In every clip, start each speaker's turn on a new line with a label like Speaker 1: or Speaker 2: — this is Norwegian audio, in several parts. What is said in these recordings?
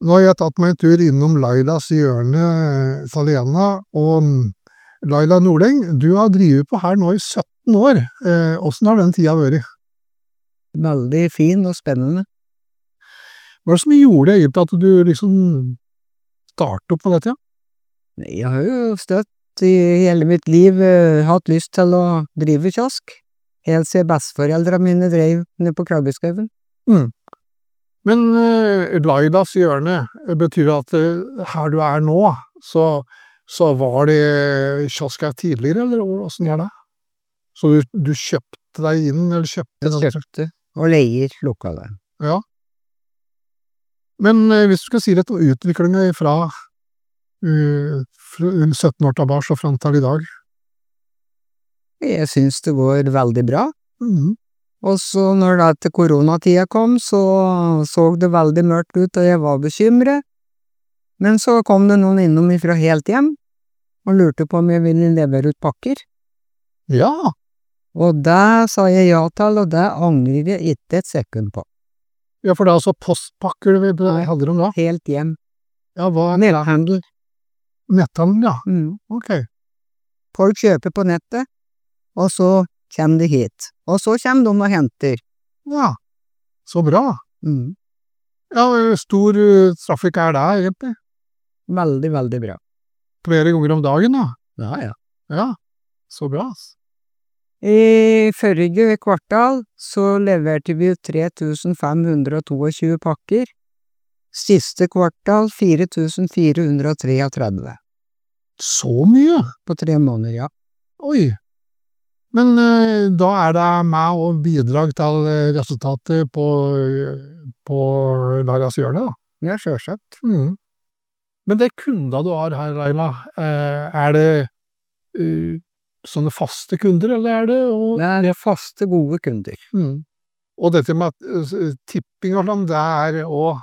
Speaker 1: Nå har jeg tatt meg en tur innom Lailas hjørne, Salena, og Laila Nordeng, du har drivet på her nå i 17 år. Hvordan har den tida vært?
Speaker 2: Veldig fin og spennende.
Speaker 1: Hva er det som gjorde egentlig at du liksom startet opp med dette?
Speaker 2: Jeg har jo støtt i hele mitt liv hatt lyst til å drive kiosk. Helt siden besteforeldrene mine drev ned på Krabbeskauen.
Speaker 1: Men Lailas hjørne betyr at her du er nå, så var det kiosk her tidligere, eller hvordan er det? Så du kjøpte deg inn, eller kjøpte?
Speaker 2: Jeg kjøpte og leier lokalet.
Speaker 1: Ja. Men hvis du skal si litt om utviklingen fra 17 år tilbake og frem til i dag?
Speaker 2: Jeg synes det går veldig bra. Og så når da til koronatida kom, så det veldig mørkt ut, og jeg var bekymret. Men så kom det noen innom ifra helt hjem, og lurte på om jeg ville levere ut pakker.
Speaker 1: Ja.
Speaker 2: Og det sa jeg ja til, og det angrer jeg ikke et sekund på.
Speaker 1: Ja, for det er altså postpakker det handler om da?
Speaker 2: Helt hjem.
Speaker 1: Ja, hva?
Speaker 2: Netthandel.
Speaker 1: Netthandel, ja. Ok.
Speaker 2: Folk kjøper på nettet, og så kommer de hit. Og så kommer de og henter.
Speaker 1: Ja, så bra. Ja, stor trafikk er det egentlig?
Speaker 2: Veldig, veldig bra.
Speaker 1: Flere ganger om dagen da?
Speaker 2: Ja.
Speaker 1: Ja, så bra.
Speaker 2: I forrige kvartal så leverte vi 3522 pakker. Siste kvartal 4433. Så
Speaker 1: mye?
Speaker 2: På 3 måneder, ja.
Speaker 1: Oi. Men da er det med og bidrag til resultatet på Lailas hjørne da?
Speaker 2: Ja, selvsagt.
Speaker 1: Men det kunder du har her, Laila, er det sånne faste kunder, eller er det?
Speaker 2: Det er faste, gode kunder.
Speaker 1: Og dette med tipping og sånn, det er også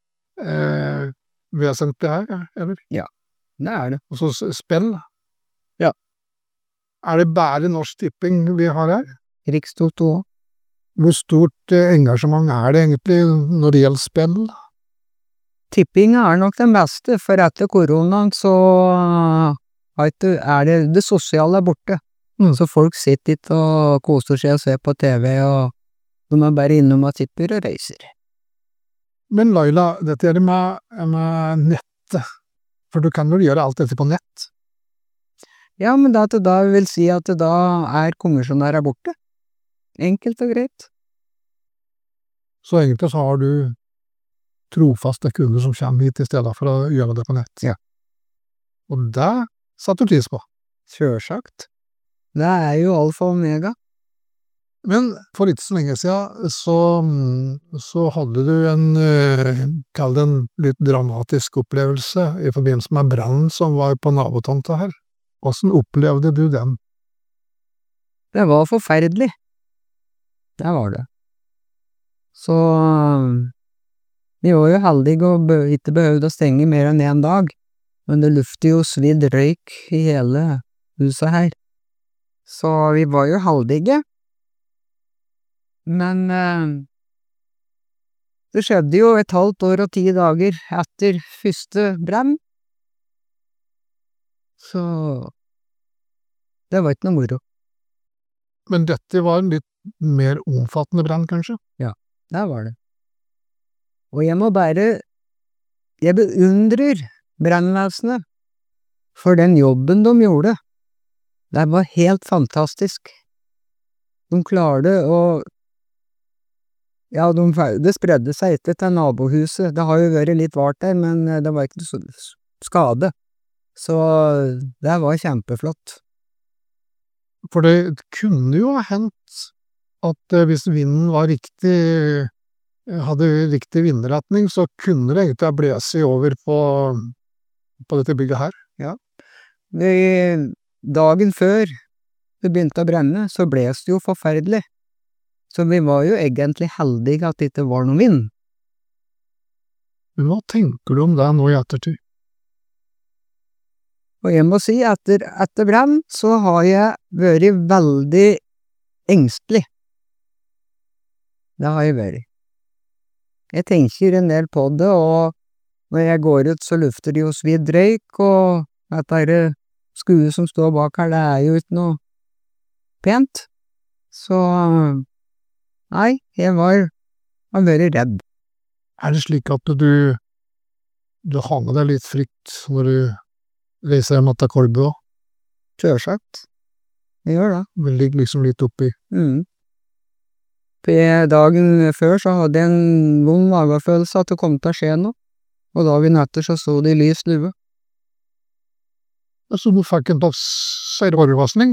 Speaker 1: vesentlig her, eller?
Speaker 2: Ja, det er det.
Speaker 1: Og så spill?
Speaker 2: Ja.
Speaker 1: Er det bare Norsk Tipping vi har her?
Speaker 2: Rikstoto også.
Speaker 1: Hvor stort engasjement er det egentlig når det gjelder spill?
Speaker 2: Tipping er nok den beste, for etter koronaen så er det sosiale borte. Så folk sitter ikke og koser seg og ser på TV, og de er bare innom og tipper og reiser.
Speaker 1: Men Laila, dette er det med nettet, for du kan vel gjøre alt dette på nett?
Speaker 2: Ja, men da vil si at da er kommisjonærer borte. Enkelt og greit.
Speaker 1: Så egentlig så har du trofaste kunder som kommer hit i stedet for å gjøre det på nett?
Speaker 2: Ja.
Speaker 1: Og det satte du pris på?
Speaker 2: Selvsagt. Det er jo alfa og omega.
Speaker 1: Men for ikke så lenge siden så hadde du kall det en litt dramatisk opplevelse i forbindelse med brannen som var på nabotomta her. Hvordan opplevde du den?
Speaker 2: Det var forferdelig. Det var det. Så vi var jo heldige og ikke behøvde å stenge mer enn 1 dag, men det luftet jo svidd røyk i hele huset her. Så vi var jo heldige. Men det skjedde jo 1,5 år og 10 dager etter første brann. Så det var ikke noe moro.
Speaker 1: Men dette var en litt mer omfattende brann, kanskje?
Speaker 2: Ja, det var det. Og jeg beundrer brannvesenet for den jobben de gjorde. Det var helt fantastisk. De klarte å ja, det spredde seg ikke til nabohuset. Det har jo vært litt vart der, men det var ikke så skade. Så det var kjempeflott.
Speaker 1: For det kunne jo ha hendt at hvis vinden var hadde riktig vindretning, så kunne det egentlig ha blåst over på dette bygget her.
Speaker 2: Ja. Dagen før det begynte å brenne, så blåste det jo forferdelig. Så vi var jo egentlig heldige at det ikke var noen vind.
Speaker 1: Men hva tenker du om det nå i ettertid?
Speaker 2: Og jeg må si, etter brann, så har jeg vært veldig engstelig. Det har jeg vært. Jeg tenker en del på det, og Når jeg går ut, så lufter de jo svidd røyk, og dette her skuet som står bak her, det er jo ikke noe pent. Så, nei, jeg var veldig redd.
Speaker 1: Er det slik at du har med deg litt frykt når du reiser hjem til Kolbu også?
Speaker 2: Sjølsagt. Jeg gjør det.
Speaker 1: Det ligger liksom litt oppi.
Speaker 2: For dagen før så hadde jeg en vond magefølelse at det kom til å skje noe, og dagen etter så det i lys lue.
Speaker 1: Så du fikk en slags seirorvarsling.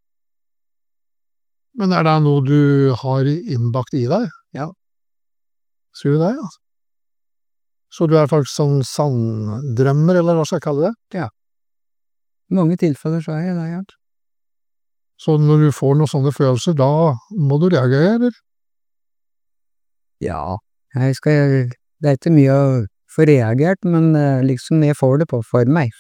Speaker 1: Men er det noe du har innbakt i deg?
Speaker 2: Ja.
Speaker 1: Sier du det, ja? Så du er faktisk sånn sanndrømmer, eller hva skal jeg kalle det?
Speaker 2: I mange tilfeller så er jeg det, ja.
Speaker 1: Så når du får noen sånne følelser, da må du reagere, eller?
Speaker 2: Ja, det er ikke mye å få reagert, men liksom jeg får det på for meg.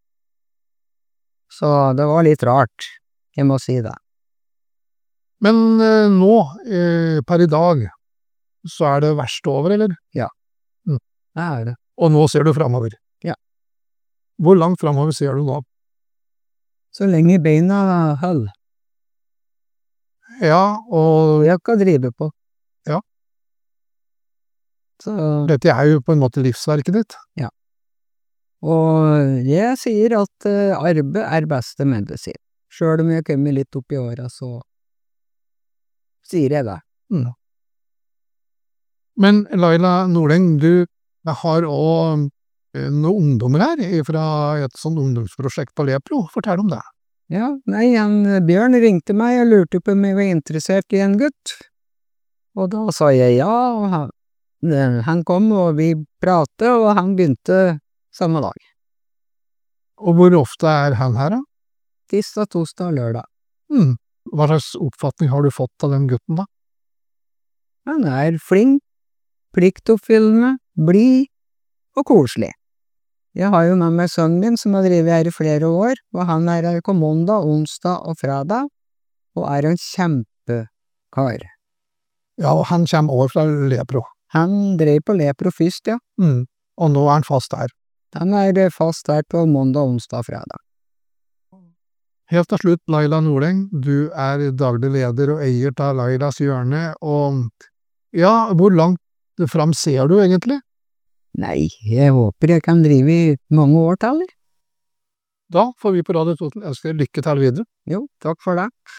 Speaker 2: Så det var litt rart, jeg må si det.
Speaker 1: Men nå, per i dag, så er det verst over, eller?
Speaker 2: Det er det.
Speaker 1: Og nå ser du fremover?
Speaker 2: Ja.
Speaker 1: Hvor langt fremover ser du nå?
Speaker 2: Så lenge beina holder.
Speaker 1: Ja, og
Speaker 2: Jeg kan drive på.
Speaker 1: Ja.
Speaker 2: Så,
Speaker 1: dette er jo på en måte livsverket ditt.
Speaker 2: og jeg sier at arbeid er beste medisin. Selv om jeg kommer litt opp i åra, så sier jeg det.
Speaker 1: Men Laila Nordeng, du har også noen ungdommer her fra et sånt ungdomsprosjekt på Lepro. Fortell om det.
Speaker 2: Ja, nei, Bjørn ringte meg og lurte på om jeg var interessert i en gutt. Og da sa jeg ja, og han kom, og vi pratet, og han begynte samme dag.
Speaker 1: Og hvor ofte er han her, da?
Speaker 2: Tirsdag, torsdag og lørdag.
Speaker 1: Hva slags oppfatning har du fått av den gutten, da?
Speaker 2: Han er flink, pliktoppfyllende, blid og koselig. Jeg har jo med meg sønnen min som har drevet her i flere år, og han er her på mandag, onsdag og fredag, og er en kjempekar.
Speaker 1: Ja, og han kommer over fra Lepro.
Speaker 2: Han drev på Lepro først, ja.
Speaker 1: Og nå er han fast her.
Speaker 2: Han er fast her på mandag, onsdag og fredag.
Speaker 1: Helt til slutt, Laila Nordeng, du er daglig leder og eier til Lailas hjørne, og ja, hvor langt fram ser du egentlig?
Speaker 2: Nei, jeg håper jeg kan drive i mange år til.
Speaker 1: Da får vi på Radio Toten ønske lykke til videre.
Speaker 2: Jo, takk for det.